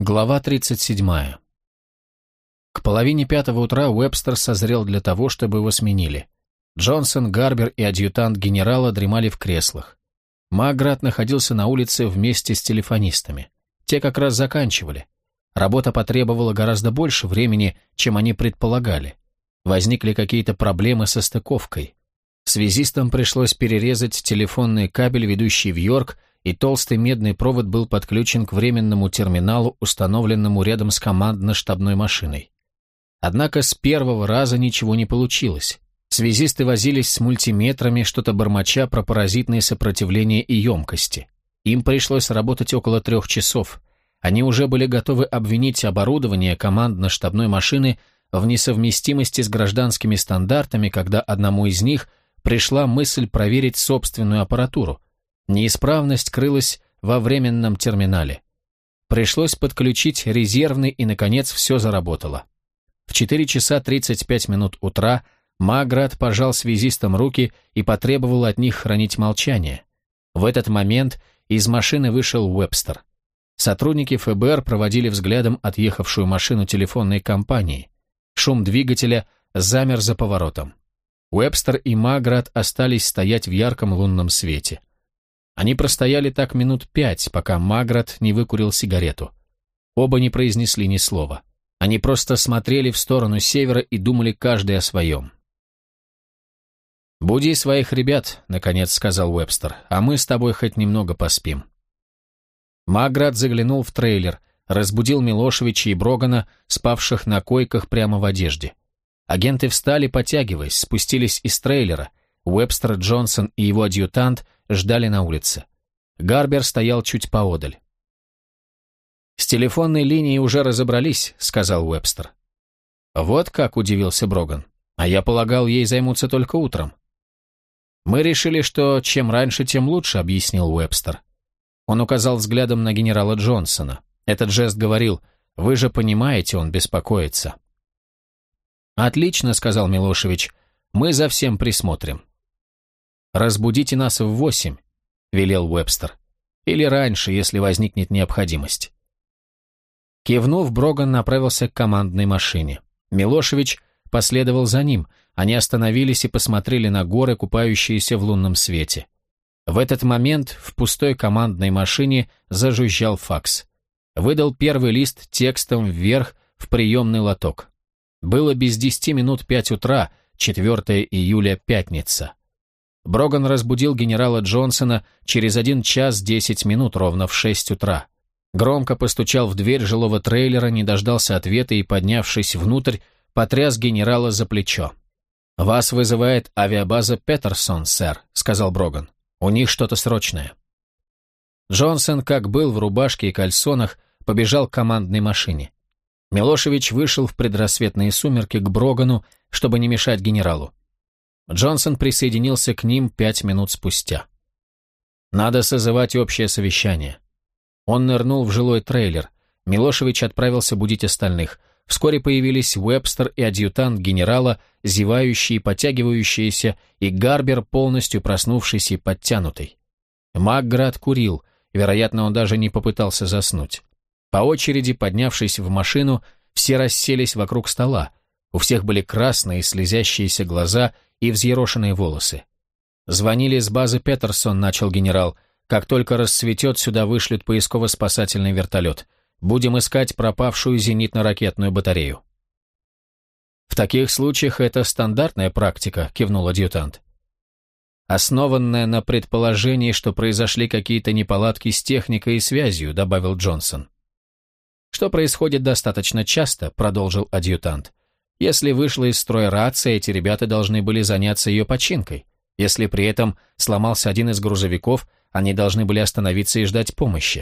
Глава 37. К половине 5 утра Уэбстер созрел для того, чтобы его сменили. Джонсон, Гарбер и адъютант генерала дремали в креслах. Маград находился на улице вместе с телефонистами. Те как раз заканчивали. Работа потребовала гораздо больше времени, чем они предполагали. Возникли какие-то проблемы со стыковкой. Связистам пришлось перерезать телефонный кабель, ведущий в Йорк, и толстый медный провод был подключен к временному терминалу, установленному рядом с командно-штабной машиной. Однако с первого раза ничего не получилось. Связисты возились с мультиметрами, что-то бормоча про паразитные сопротивления и емкости. Им пришлось работать около 3 часов. Они уже были готовы обвинить оборудование командно-штабной машины в несовместимости с гражданскими стандартами, когда одному из них пришла мысль проверить собственную аппаратуру. Неисправность крылась во временном терминале. Пришлось подключить резервный, и, наконец, все заработало. В 4 часа 35 минут утра Маград пожал связистам руки и потребовал от них хранить молчание. В этот момент из машины вышел Уэбстер. Сотрудники ФБР проводили взглядом отъехавшую машину телефонной компании. Шум двигателя замер за поворотом. Уэбстер и Маград остались стоять в ярком лунном свете. Они простояли так минут 5, пока Маград не выкурил сигарету. Оба не произнесли ни слова. Они просто смотрели в сторону севера и думали каждый о своем. «Буди своих ребят», — наконец сказал Уэбстер, — «а мы с тобой хоть немного поспим». Маград заглянул в трейлер, разбудил Милошевича и Брогана, спавших на койках прямо в одежде. Агенты встали, потягиваясь, спустились из трейлера. Уэбстер, Джонсон и его адъютант ждали на улице. Гарбер стоял чуть поодаль. «С телефонной линией уже разобрались», — сказал Уэбстер. «Вот как», — удивился Броган. «А я полагал, ей займутся только утром». «Мы решили, что чем раньше, тем лучше», — объяснил Уэбстер. Он указал взглядом на генерала Джонсона. Этот жест говорил: «Вы же понимаете, он беспокоится». «Отлично», — сказал Милошевич, — «мы за всем присмотрим». «Разбудите нас в 8», — велел Уэбстер. «Или раньше, если возникнет необходимость». Кивнув, Броган направился к командной машине. Милошевич последовал за ним. Они остановились и посмотрели на горы, купающиеся в лунном свете. В этот момент в пустой командной машине зажужжал факс. Выдал первый лист текстом вверх в приемный лоток. Было без 10 минут 5 утра, 4 июля, пятница. Броган разбудил генерала Джонсона через 1 час 10 минут, ровно в 6 утра. Громко постучал в дверь жилого трейлера, не дождался ответа и, поднявшись внутрь, потряс генерала за плечо. «Вас вызывает авиабаза Петерсон, сэр», — сказал Броган. «У них что-то срочное». Джонсон, как был в рубашке и кальсонах, побежал к командной машине. Милошевич вышел в предрассветные сумерки к Брогану, чтобы не мешать генералу. Джонсон присоединился к ним 5 минут спустя. «Надо созывать общее совещание». Он нырнул в жилой трейлер. Милошевич отправился будить остальных. Вскоре появились Уэбстер и адъютант генерала, зевающие, потягивающиеся, и Гарбер, полностью проснувшийся и подтянутый. Маград курил, вероятно, он даже не попытался заснуть. По очереди, поднявшись в машину, все расселись вокруг стола. У всех были красные, слезящиеся глаза и взъерошенные волосы. «Звонили с базы Петерсон», — начал генерал. «Как только рассветет, сюда вышлют поисково-спасательный вертолет. Будем искать пропавшую зенитно-ракетную батарею». «В таких случаях это стандартная практика», — кивнул адъютант. «Основанная на предположении, что произошли какие-то неполадки с техникой и связью», — добавил Джонсон. «Что происходит достаточно часто», — продолжил адъютант. «Если вышла из строя рация, эти ребята должны были заняться ее починкой. Если при этом сломался один из грузовиков, они должны были остановиться и ждать помощи».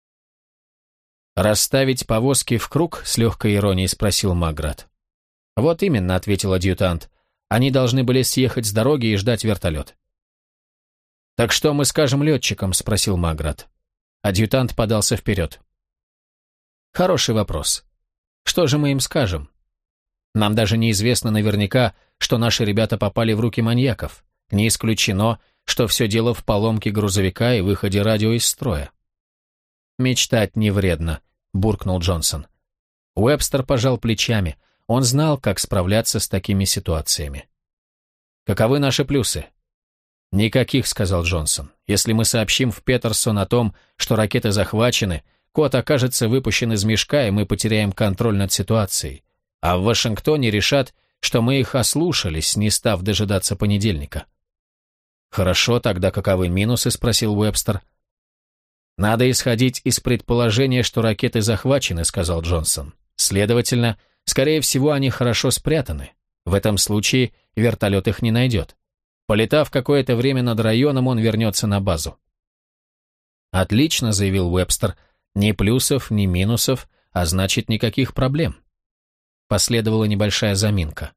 «Расставить повозки в круг?» — с легкой иронией спросил Маград. «Вот именно», — ответил адъютант. «Они должны были съехать с дороги и ждать вертолет». «Так что мы скажем летчикам?» — спросил Маград. Адъютант подался вперед. «Хороший вопрос. Что же мы им скажем? Нам даже неизвестно наверняка, что наши ребята попали в руки маньяков. Не исключено, что все дело в поломке грузовика и выходе радио из строя». «Мечтать не вредно», — буркнул Джонсон. Уэбстер пожал плечами. Он знал, как справляться с такими ситуациями. «Каковы наши плюсы?» «Никаких», — сказал Джонсон. «Если мы сообщим в Петерсон о том, что ракеты захвачены, кот окажется выпущен из мешка, и мы потеряем контроль над ситуацией. А в Вашингтоне решат, что мы их ослушались, не став дожидаться понедельника». «Хорошо, тогда каковы минусы?» — спросил Уэбстер. «Надо исходить из предположения, что ракеты захвачены», — сказал Джонсон. «Следовательно, скорее всего, они хорошо спрятаны. В этом случае вертолет их не найдет. Полетав какое-то время над районом, он вернется на базу». «Отлично», — заявил Уэбстер. «Ни плюсов, ни минусов, а значит, никаких проблем». Последовала небольшая заминка.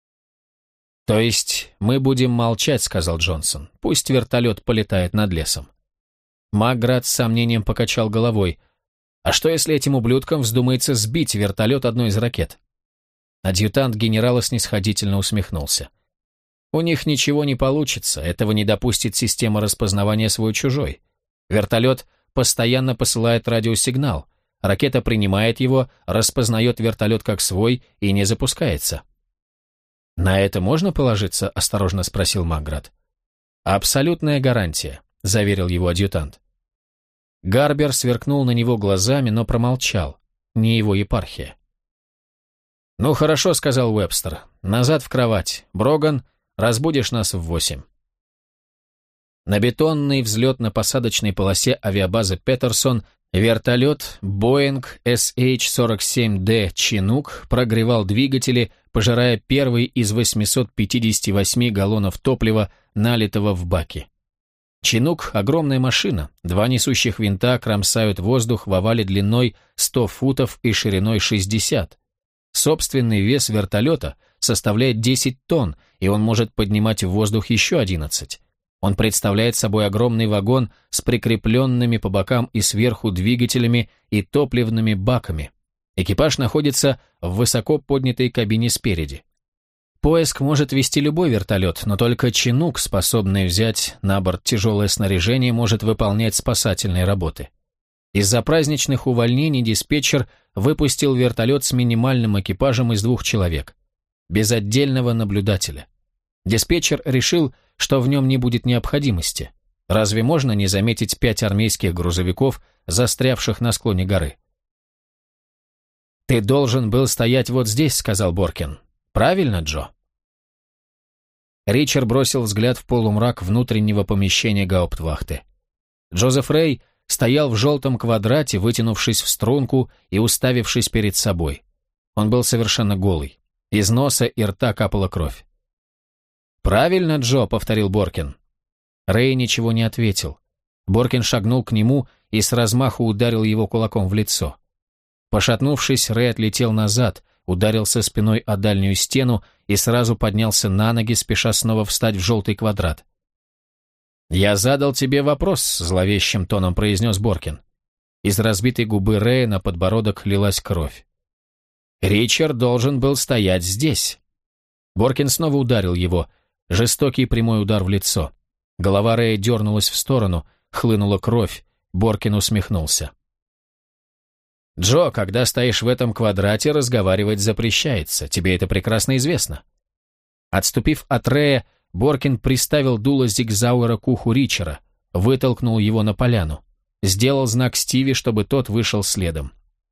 «То есть мы будем молчать», — сказал Джонсон. «Пусть вертолет полетает над лесом». Макград с сомнением покачал головой. «А что, если этим ублюдкам вздумается сбить вертолет одной из ракет?» Адъютант генерала снисходительно усмехнулся. «У них ничего не получится, этого не допустит система распознавания свой-чужой. Вертолет постоянно посылает радиосигнал, ракета принимает его, распознает вертолет как свой и не запускается». «На это можно положиться?» – осторожно спросил Макград. «Абсолютная гарантия», – заверил его адъютант. Гарбер сверкнул на него глазами, но промолчал. Не его епархия. «Ну хорошо», — сказал Уэбстер. «Назад в кровать. Броган, разбудишь нас в 8». На бетонной взлетно-посадочной полосе авиабазы Петерсон вертолет Boeing SH-47D Chinook прогревал двигатели, пожирая первый из 858 галлонов топлива, налитого в баки. Чинук – огромная машина, два несущих винта кромсают воздух в овале длиной 100 футов и шириной 60. Собственный вес вертолета составляет 10 тонн, и он может поднимать в воздух еще 11. Он представляет собой огромный вагон с прикрепленными по бокам и сверху двигателями и топливными баками. Экипаж находится в высоко поднятой кабине спереди. Поиск может вести любой вертолет, но только Чинук, способный взять на борт тяжелое снаряжение, может выполнять спасательные работы. Из-за праздничных увольнений диспетчер выпустил вертолет с минимальным экипажем из 2 человек, без отдельного наблюдателя. Диспетчер решил, что в нем не будет необходимости. Разве можно не заметить 5 армейских грузовиков, застрявших на склоне горы? «Ты должен был стоять вот здесь», — сказал Боркин. «Правильно, Джо?» Ричард бросил взгляд в полумрак внутреннего помещения гауптвахты. Джозеф Рэй стоял в желтом квадрате, вытянувшись в струнку и уставившись перед собой. Он был совершенно голый. Из носа и рта капала кровь. «Правильно, Джо», — повторил Боркин. Рэй ничего не ответил. Боркин шагнул к нему и с размаху ударил его кулаком в лицо. Пошатнувшись, Рэй отлетел назад, ударился спиной о дальнюю стену и сразу поднялся на ноги, спеша снова встать в желтый квадрат. «Я задал тебе вопрос», — зловещим тоном произнес Боркин. Из разбитой губы Рэя на подбородок лилась кровь. «Ричард должен был стоять здесь». Боркин снова ударил его. Жестокий прямой удар в лицо. Голова Рэя дернулась в сторону, хлынула кровь. Боркин усмехнулся. «Джо, когда стоишь в этом квадрате, разговаривать запрещается. Тебе это прекрасно известно». Отступив от Рэя, Боркин приставил дуло Зигзауэра к уху Ричера, вытолкнул его на поляну. Сделал знак Стиви, чтобы тот вышел следом.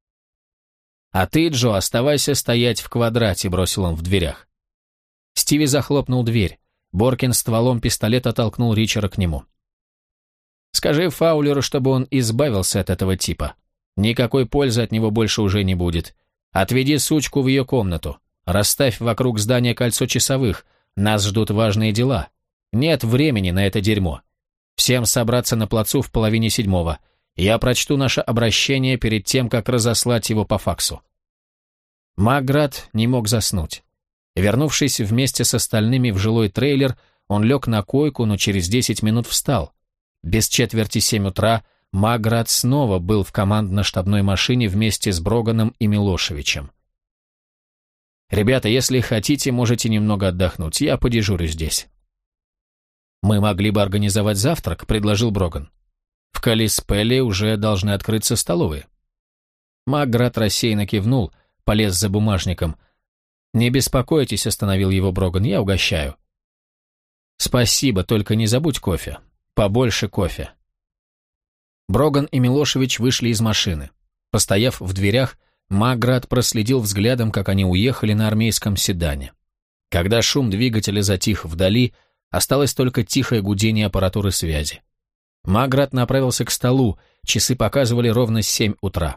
«А ты, Джо, оставайся стоять в квадрате», — бросил он в дверях. Стиви захлопнул дверь. Боркин стволом пистолета толкнул Ричера к нему. «Скажи Фаулеру, чтобы он избавился от этого типа. Никакой пользы от него больше уже не будет. Отведи сучку в ее комнату. Расставь вокруг здания кольцо часовых. Нас ждут важные дела. Нет времени на это дерьмо. Всем собраться на плацу в 6:30. Я прочту наше обращение перед тем, как разослать его по факсу». Макград не мог заснуть. Вернувшись вместе с остальными в жилой трейлер, он лег на койку, но через 10 минут встал. Без 7:45 утра Макград снова был в командно-штабной машине вместе с Броганом и Милошевичем. «Ребята, если хотите, можете немного отдохнуть, я подежурю здесь». «Мы могли бы организовать завтрак», — предложил Броган. «В Калиспелле уже должны открыться столовые». Маград рассеянно кивнул, полез за бумажником. «Не беспокойтесь», — остановил его Броган, — «я угощаю». «Спасибо, только не забудь кофе. Побольше кофе». Броган и Милошевич вышли из машины. Постояв в дверях, Маград проследил взглядом, как они уехали на армейском седане. Когда шум двигателя затих вдали, осталось только тихое гудение аппаратуры связи. Маград направился к столу, часы показывали ровно 7 утра.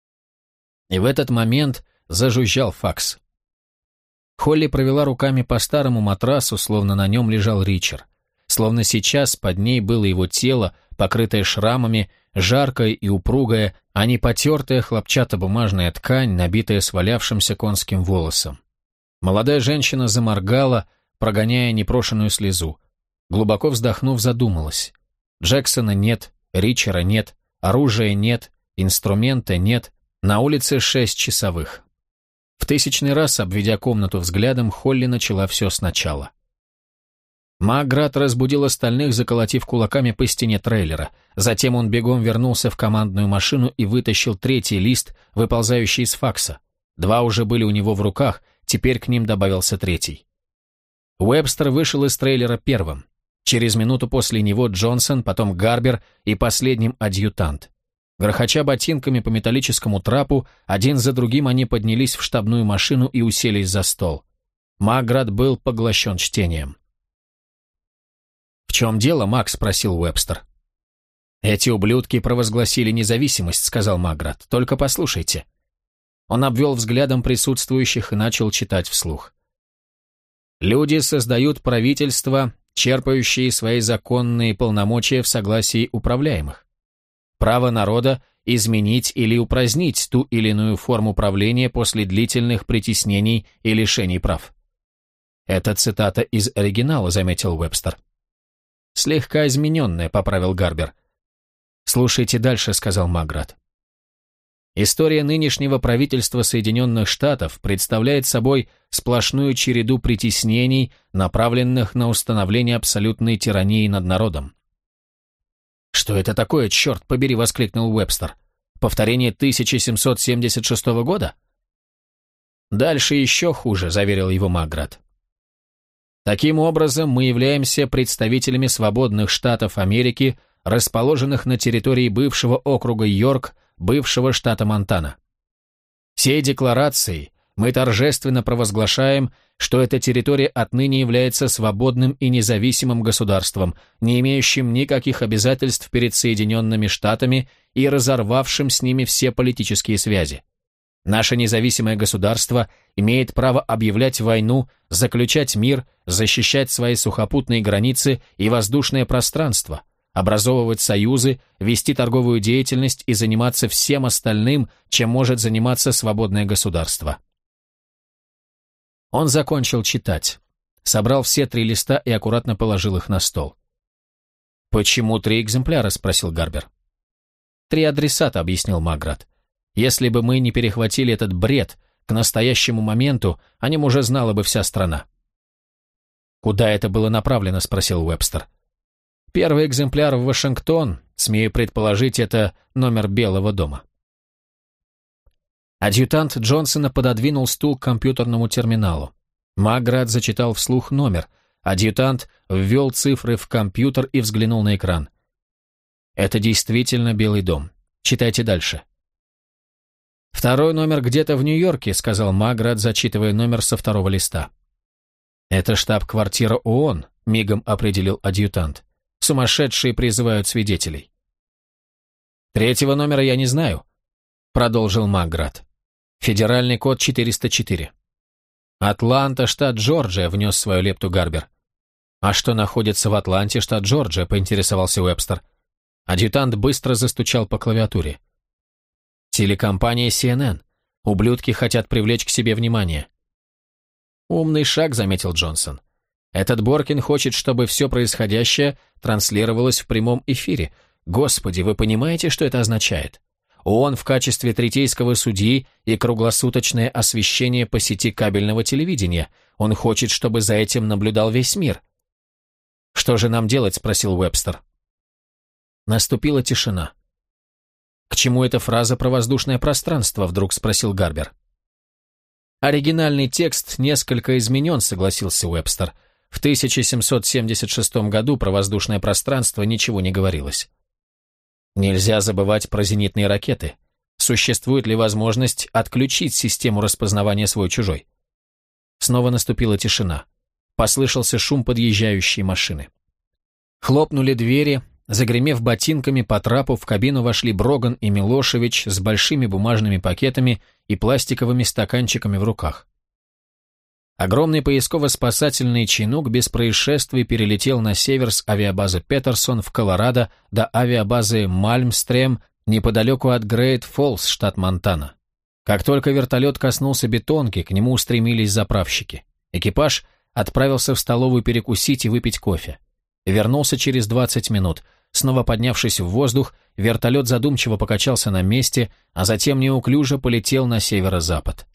И в этот момент зажужжал факс. Холли провела руками по старому матрасу, словно на нем лежал Ричард. Словно сейчас под ней было его тело, покрытое шрамами, жаркое и упругое, а не потертая хлопчатобумажная ткань, набитая свалявшимся конским волосом. Молодая женщина заморгала, прогоняя непрошенную слезу. Глубоко вздохнув, задумалась. Джексона нет, Ричера нет, оружия нет, инструмента нет, на улице 6 часовых. В 1000-й раз, обведя комнату взглядом, Холли начала все сначала. Маград разбудил остальных, заколотив кулаками по стене трейлера. Затем он бегом вернулся в командную машину и вытащил 3-й лист, выползающий из факса. 2 уже были у него в руках, теперь к ним добавился 3-й. Уэбстер вышел из трейлера первым. Через минуту после него Джонсон, потом Гарбер и последним адъютант. Грохоча ботинками по металлическому трапу, один за другим они поднялись в штабную машину и уселись за стол. Маград был поглощен чтением. «В чем дело, Мак?» — спросил Уэбстер. «Эти ублюдки провозгласили независимость», — сказал Маград. «Только послушайте». Он обвел взглядом присутствующих и начал читать вслух. «Люди создают правительство, черпающие свои законные полномочия в согласии управляемых. Право народа изменить или упразднить ту или иную форму правления после длительных притеснений и лишений прав». «Это цитата из оригинала», — заметил Уэбстер. «Слегка измененная», — поправил Гарбер. «Слушайте дальше», — сказал Маград. «История нынешнего правительства Соединенных Штатов представляет собой сплошную череду притеснений, направленных на установление абсолютной тирании над народом». «Что это такое, черт побери?» — воскликнул Уэбстер. «Повторение 1776 года?» «Дальше еще хуже», — заверил его Маград. «Таким образом, мы являемся представителями свободных штатов Америки, расположенных на территории бывшего округа Йорк, бывшего штата Монтана. Всей декларацией мы торжественно провозглашаем, что эта территория отныне является свободным и независимым государством, не имеющим никаких обязательств перед Соединенными Штатами и разорвавшим с ними все политические связи. Наше независимое государство имеет право объявлять войну, заключать мир, защищать свои сухопутные границы и воздушное пространство, образовывать союзы, вести торговую деятельность и заниматься всем остальным, чем может заниматься свободное государство». Он закончил читать, собрал все 3 листа и аккуратно положил их на стол. «Почему 3 экземпляра?» — спросил Гарбер. «3 адресата», — объяснил Маград. «Если бы мы не перехватили этот бред, к настоящему моменту о нем уже знала бы вся страна». «Куда это было направлено?» — спросил Уэбстер. «Первый экземпляр в Вашингтон, смею предположить, это номер Белого дома». Адъютант Джонсона пододвинул стул к компьютерному терминалу. Маград зачитал вслух номер. Адъютант ввел цифры в компьютер и взглянул на экран. «Это действительно Белый дом. Читайте дальше». «Второй номер где-то в Нью-Йорке», — сказал Маград, зачитывая номер со 2-го листа. «Это штаб-квартира ООН», — мигом определил адъютант. «Сумасшедшие призывают свидетелей». «3-го номера я не знаю», — продолжил Маград. «Федеральный код 404». «Атланта, штат Джорджия», — внес свою лепту Гарбер. «А что находится в Атланте, штат Джорджия?» — поинтересовался Уэбстер. Адъютант быстро застучал по клавиатуре. «Телекомпания CNN. Ублюдки хотят привлечь к себе внимание». «Умный шаг», — заметил Джонсон. «Этот Боркин хочет, чтобы все происходящее транслировалось в прямом эфире. Господи, вы понимаете, что это означает? ООН в качестве третейского судьи и круглосуточное освещение по сети кабельного телевидения. Он хочет, чтобы за этим наблюдал весь мир». «Что же нам делать?» — спросил Уэбстер. Наступила тишина. «К чему эта фраза про воздушное пространство?» — вдруг спросил Гарбер. «Оригинальный текст несколько изменен», — согласился Уэбстер. «В 1776 году про воздушное пространство ничего не говорилось». «Нельзя забывать про зенитные ракеты. Существует ли возможность отключить систему распознавания свой-чужой?» Снова наступила тишина. Послышался шум подъезжающей машины. Хлопнули двери. Загремев ботинками по трапу, в кабину вошли Броган и Милошевич с большими бумажными пакетами и пластиковыми стаканчиками в руках. Огромный поисково-спасательный чинук без происшествий перелетел на север с авиабазы Петерсон в Колорадо до авиабазы Мальмстрем неподалеку от Грейт-Фоллс, штат Монтана. Как только вертолет коснулся бетонки, к нему устремились заправщики. Экипаж отправился в столовую перекусить и выпить кофе. Вернулся через 20 минут. Снова поднявшись в воздух, вертолет задумчиво покачался на месте, а затем неуклюже полетел на северо-запад.